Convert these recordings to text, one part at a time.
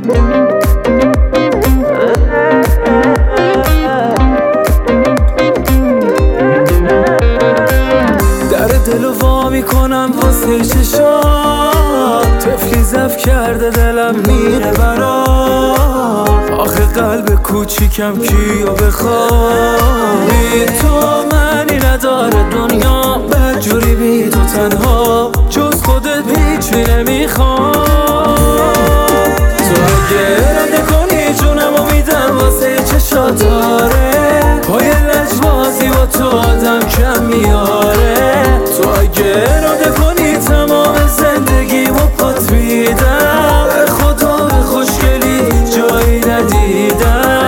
در دلو وا میکنم واسه چشات، طفلی زف کرده دلم میره برات. آخه قلب کوچیکم کیو بخواد، بی تو معنی نداره دنیا، بدجوری بی تو تنها، جز خودت هیچی نمیخواد. تو اگه اراده کنی جونمو میدم واسه چشات، آره پای لجبازی با تو آدم کم میاره. تو اگه اراده کنی تمام زندگیمو پات میدم، به خدا به خوشگلی جایی ندیدم.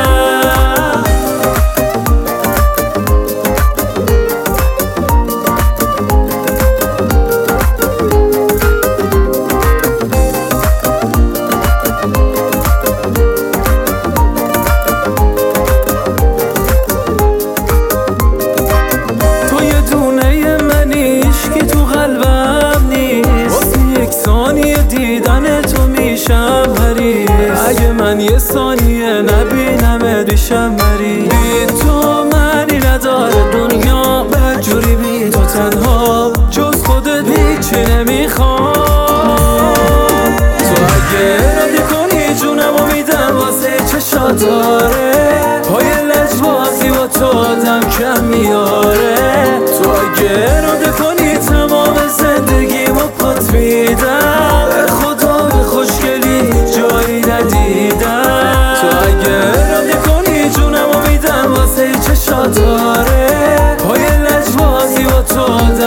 تو یه دونه منیش که تو قلبم نیست، واسه یک ثانیه دیدن تو میشم حریص. اگه من یه ثانیه نبینم دیشم مریض. بی تو معنی نداره دنیا، بدجوری بی تو تنها، جز خودت هیچی نمیخواد. تو اگه اراده کنی جونمو میدم واسه چشات، آره پای لجبازی با تو آدم کم میاره. تو اگه اراده کنی تمام زندگیمو پات میدم، به خدا به خوشگلی جایی ندیدم. تو اگه اراده کنی جونمو میدم واسه چشات، آره پای لجبازی با تو آدم